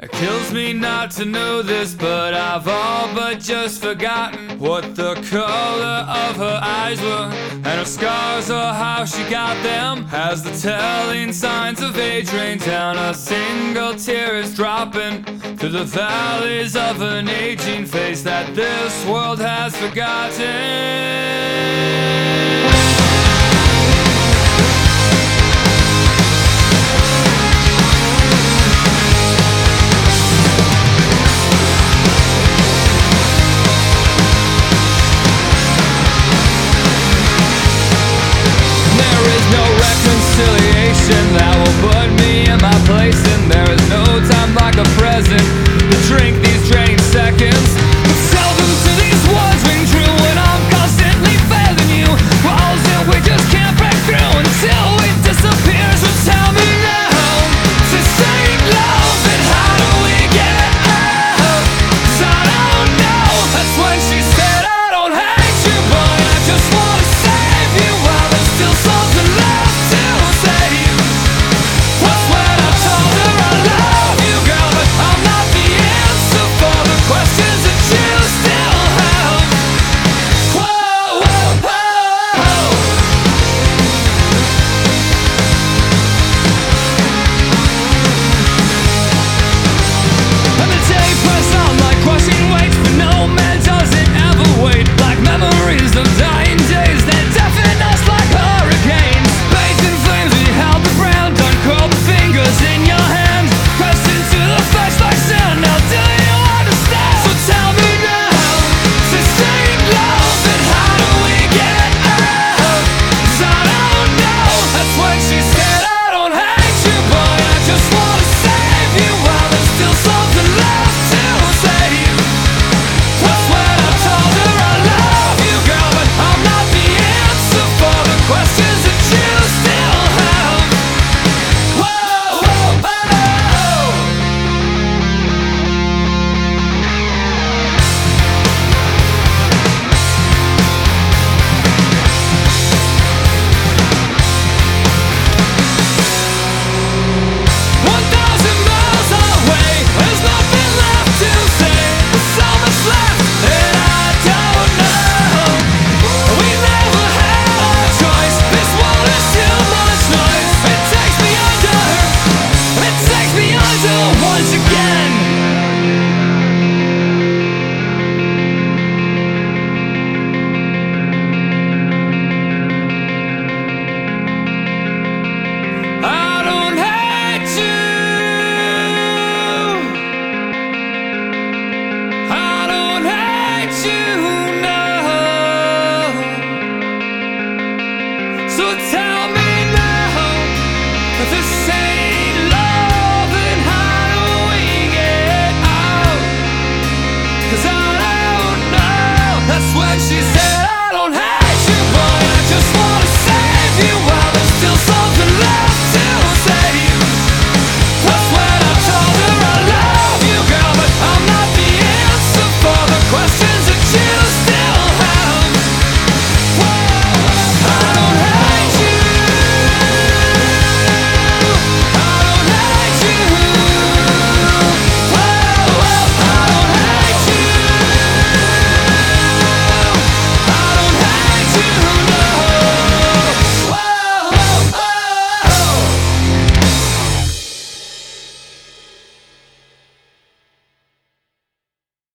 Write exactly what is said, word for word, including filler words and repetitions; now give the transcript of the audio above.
It kills me not to know this, but I've all but just forgotten what the color of her eyes were, and her scars or how she got them. As the telling signs of age rain down, a single tear is dropping through the valleys of an aging face that this world has forgotten.